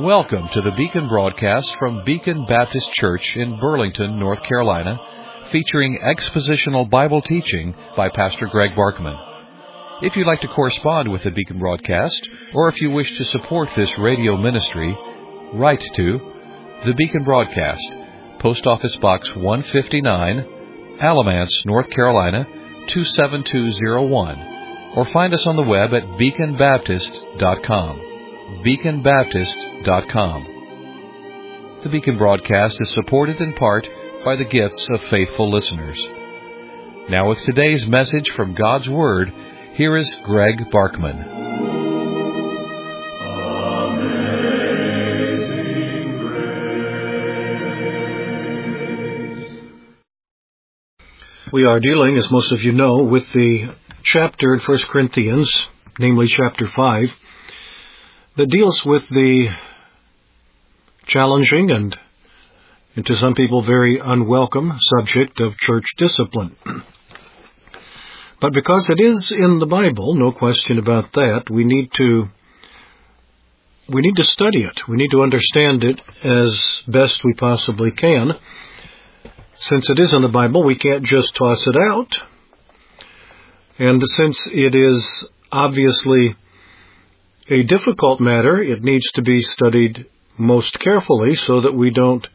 Welcome to the Beacon broadcast from Beacon Baptist Church in Burlington, North Carolina, featuring expositional Bible teaching by Pastor Greg Barkman. If you'd like to correspond with the Beacon broadcast, or if you wish to support this radio ministry, write to the Beacon broadcast, Post Office Box 159, Alamance, North Carolina 27201, or find us on the web at beaconbaptist.com. beaconbaptist.com. The Beacon broadcast is supported in part by the gifts of faithful listeners. Now with today's message from God's Word, here is Greg Barkman. Amazing Grace. We are dealing, as most of you know, with the chapter in 1 Corinthians, namely chapter 5, that deals with the challenging and to some people very unwelcome subject of church discipline. But because it is in the Bible, no question about that, we need to study it. We need to understand it as best we possibly can. Since it is in the Bible, we can't just toss it out. And since it is obviously a difficult matter, it needs to be studied most carefully so that we don't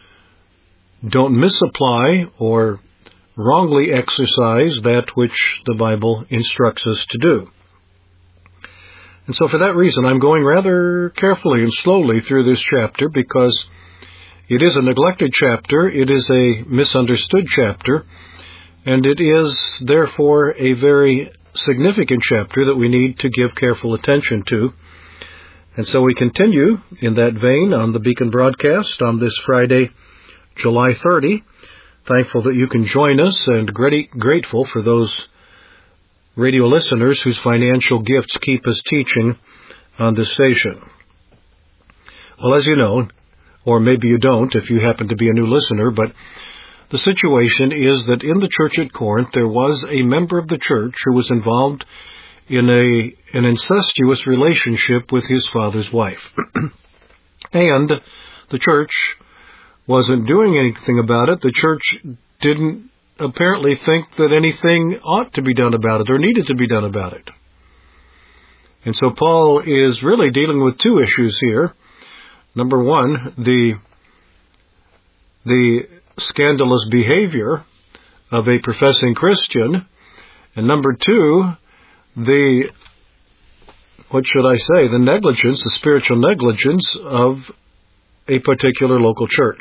misapply or wrongly exercise that which the Bible instructs us to do. And so for that reason, I'm going rather carefully and slowly through this chapter because it is a neglected chapter, it is a misunderstood chapter, and it is therefore a very significant chapter that we need to give careful attention to. And so we continue in that vein on the Beacon broadcast on this Friday, July 30. Thankful that you can join us and grateful for those radio listeners whose financial gifts keep us teaching on this station. Well, as you know, or maybe you don't if you happen to be a new listener, but the situation is that in the church at Corinth, there was a member of the church who was involved in an incestuous relationship with his father's wife. And the church wasn't doing anything about it. The church didn't apparently think that anything ought to be done about it or needed to be done about it. And so Paul is really dealing with two issues here. Number one, the scandalous behavior of a professing Christian, and number two, the negligence, the spiritual negligence of a particular local church.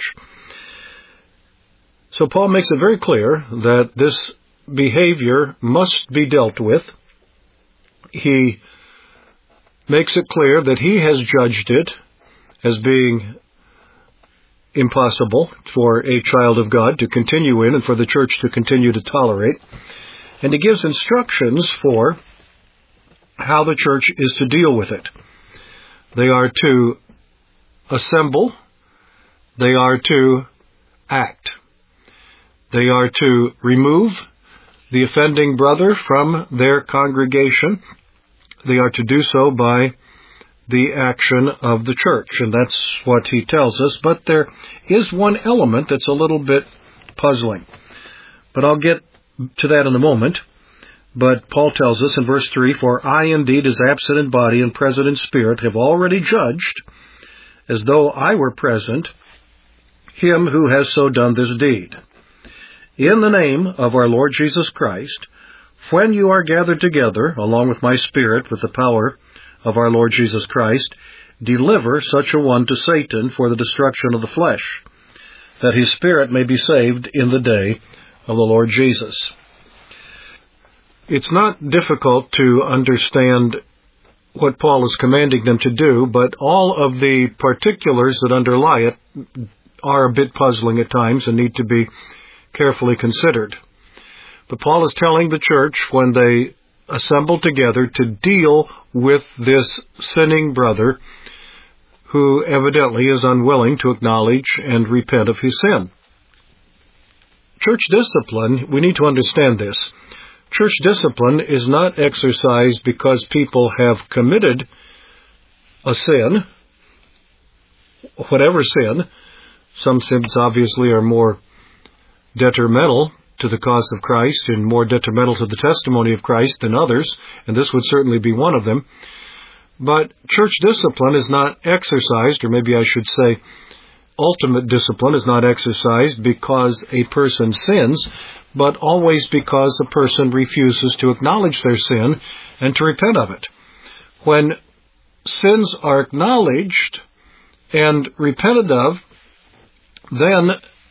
So Paul makes it very clear that this behavior must be dealt with. He makes it clear that he has judged it as being impossible for a child of God to continue in and for the church to continue to tolerate. And he gives instructions for how the church is to deal with it. They are to assemble. They are to act. They are to remove the offending brother from their congregation. They are to do so by the action of the church, and that's what he tells us. But there is one element that's a little bit puzzling. But I'll get to that in a moment. But Paul tells us in verse 3, "For I indeed, as absent in body and present in spirit, have already judged, as though I were present, him who has so done this deed. In the name of our Lord Jesus Christ, when you are gathered together, along with my spirit, with the power of our Lord Jesus Christ, deliver such a one to Satan for the destruction of the flesh, that his spirit may be saved in the day of the Lord Jesus." It's not difficult to understand what Paul is commanding them to do, but all of the particulars that underlie it are a bit puzzling at times and need to be carefully considered. But Paul is telling the church when they assemble together to deal with this sinning brother who evidently is unwilling to acknowledge and repent of his sin. Church discipline, we need to understand this. Church discipline is not exercised because people have committed a sin whatever sin. Some sins obviously are more detrimental to the cause of Christ and more detrimental to the testimony of Christ than others, and this would certainly be one of them. But church discipline is not exercised, or maybe I should say ultimate discipline is not exercised because a person sins, but always because the person refuses to acknowledge their sin and to repent of it. When sins are acknowledged and repented of, then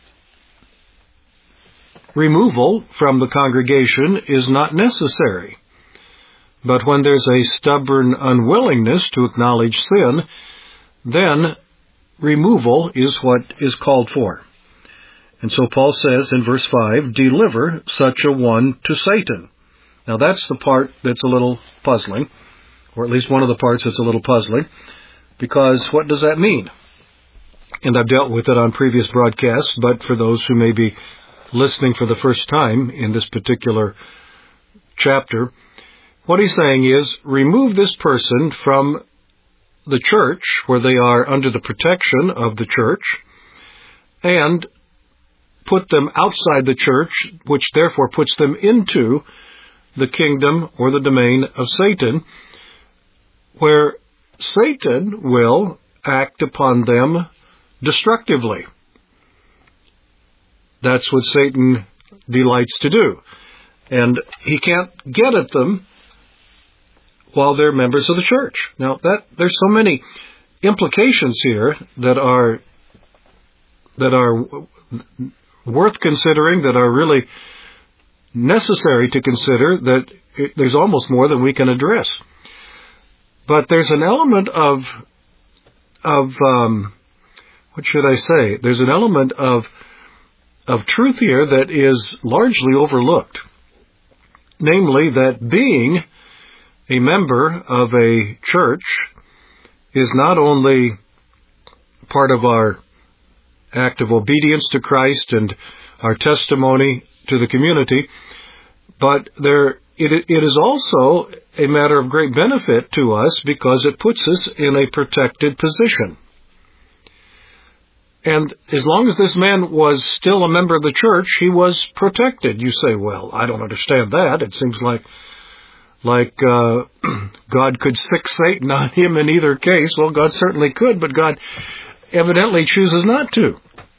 removal from the congregation is not necessary. But when there's a stubborn unwillingness to acknowledge sin, then removal is what is called for. And so Paul says in verse 5, deliver such a one to Satan. Now that's the part that's a little puzzling, or at least one of the parts that's a little puzzling, because what does that mean? And I've dealt with it on previous broadcasts, but for those who may be listening for the first time in this particular chapter, what he's saying is, remove this person from the church, where they are under the protection of the church, and put them outside the church, which therefore puts them into the kingdom or the domain of Satan, where Satan will act upon them destructively. That's what Satan delights to do. And he can't get at them while they're members of the church. Now, there's so many implications here that are worth considering, that are really necessary to consider, that there's almost more than we can address. But there's an element of what should I say? There's an element of truth here that is largely overlooked. Namely, that being a member of a church is not only part of our act of obedience to Christ and our testimony to the community, but it is also a matter of great benefit to us because it puts us in a protected position. And as long as this man was still a member of the church, he was protected. You say, well, I don't understand that. It seems like God could sick Satan on him in either case. Well, God certainly could, but God evidently chooses not to.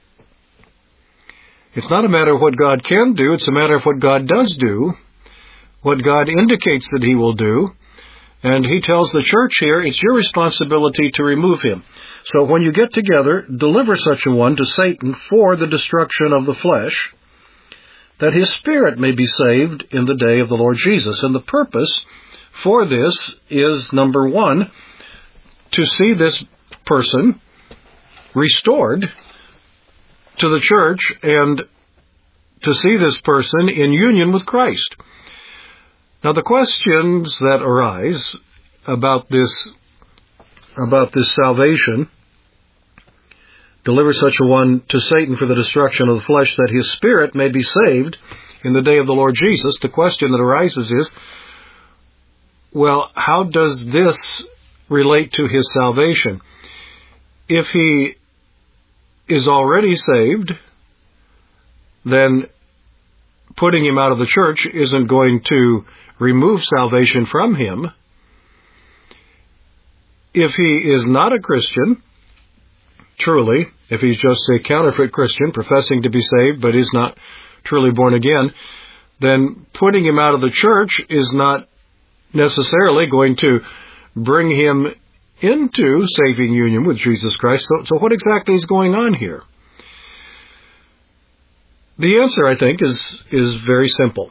It's not a matter of what God can do. It's a matter of what God does do, what God indicates that he will do. And he tells the church here, it's your responsibility to remove him. So when you get together, deliver such a one to Satan for the destruction of the flesh, that his spirit may be saved in the day of the Lord Jesus. And the purpose for this is, number one, to see this person restored to the church and to see this person in union with Christ. Now, the questions that arise about this salvation, deliver such a one to Satan for the destruction of the flesh, that his spirit may be saved in the day of the Lord Jesus. The question that arises is, well, how does this relate to his salvation? If he is already saved, then putting him out of the church isn't going to remove salvation from him. If he is not a Christian, truly, if he's just a counterfeit Christian professing to be saved but is not truly born again, then putting him out of the church is not necessarily going to bring him into saving union with Jesus Christ. So what exactly is going on here? The answer, I think, is very simple.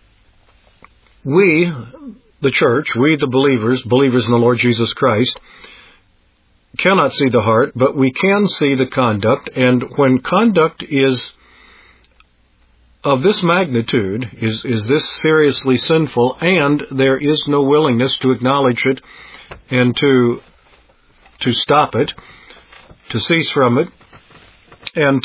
We, the church, we the believers in the Lord Jesus Christ, cannot see the heart, but we can see the conduct. And when conduct is of this magnitude, is this seriously sinful, and there is no willingness to acknowledge it and to stop it, to cease from it, and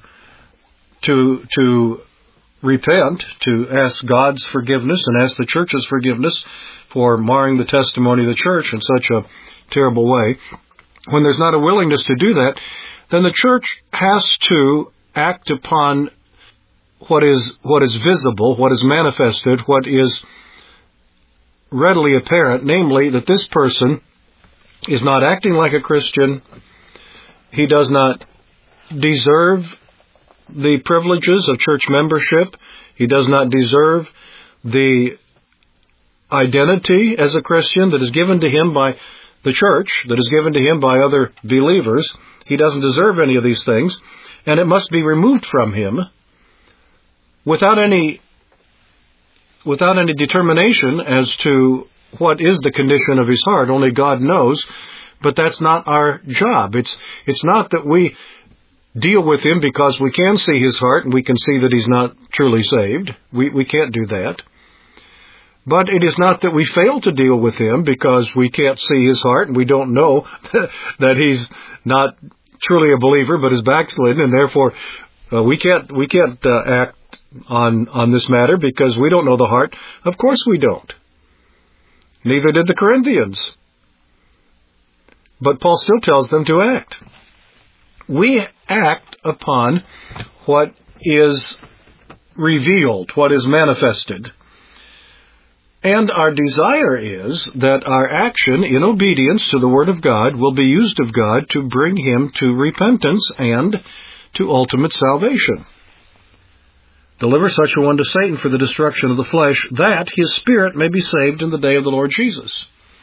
to repent, to ask God's forgiveness and ask the church's forgiveness for marring the testimony of the church in such a terrible way, when there's not a willingness to do that, then the church has to act upon what is visible, what is manifested, what is readily apparent, namely that this person is not acting like a Christian. He does not deserve the privileges of church membership. He does not deserve the identity as a Christian that is given to him by the church, that is given to him by other believers. He doesn't deserve any of these things, and it must be removed from him without any determination as to what is the condition of his heart. Only God knows, but that's not our job. It's not that we deal with him because we can see his heart and we can see that he's not truly saved. We can't do that. But it is not that we fail to deal with him because we can't see his heart and we don't know that he's not truly a believer but is backslidden, and therefore we can't act on this matter because we don't know the heart. Of course we don't. Neither did the Corinthians. But Paul still tells them to act. We act upon what is revealed, what is manifested. And our desire is that our action in obedience to the Word of God will be used of God to bring him to repentance and to ultimate salvation. Deliver such a one to Satan for the destruction of the flesh, that his spirit may be saved in the day of the Lord Jesus.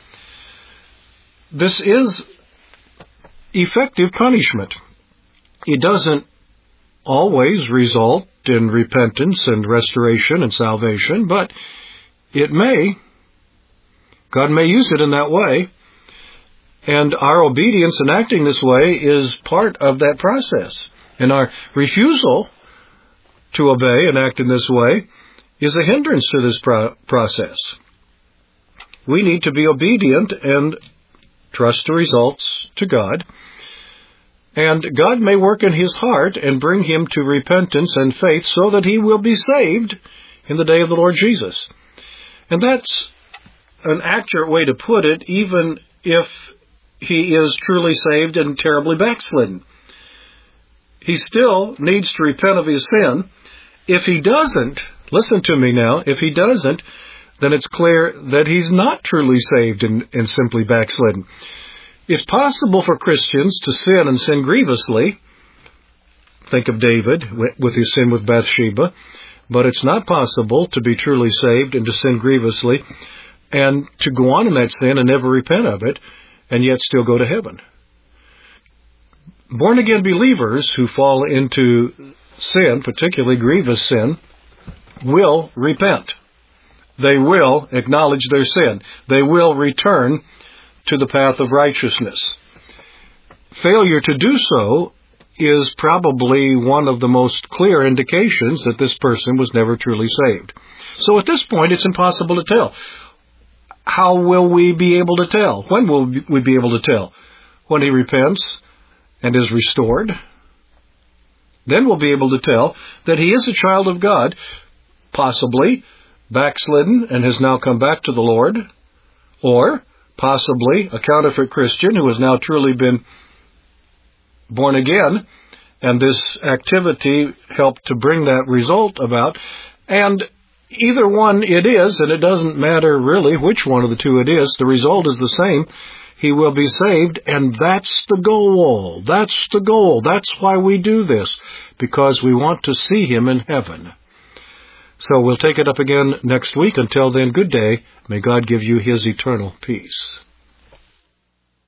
This is effective punishment. It doesn't always result in repentance and restoration and salvation, but it may. God may use it in that way. And our obedience in acting this way is part of that process. And our refusal to obey and act in this way is a hindrance to this process. We need to be obedient and trust the results to God. And God may work in his heart and bring him to repentance and faith so that he will be saved in the day of the Lord Jesus. And that's an accurate way to put it, even if he is truly saved and terribly backslidden. He still needs to repent of his sin. If he doesn't, listen to me now, if he doesn't, then it's clear that he's not truly saved and simply backslidden. It's possible for Christians to sin and sin grievously. Think of David with his sin with Bathsheba. But it's not possible to be truly saved and to sin grievously and to go on in that sin and never repent of it and yet still go to heaven. Born-again believers who fall into sin, particularly grievous sin, will repent. They will acknowledge their sin. They will return to the path of righteousness. Failure to do so is probably one of the most clear indications that this person was never truly saved. So at this point, it's impossible to tell. How will we be able to tell? When will we be able to tell? When he repents and is restored? Then we'll be able to tell that he is a child of God, possibly backslidden and has now come back to the Lord, or possibly a counterfeit Christian who has now truly been born again, and this activity helped to bring that result about. And either one it is, and it doesn't matter really which one of the two it is, the result is the same. He will be saved, and that's the goal. That's the goal. That's why we do this, because we want to see him in heaven. So we'll take it up again next week. Until then, good day. May God give you his eternal peace.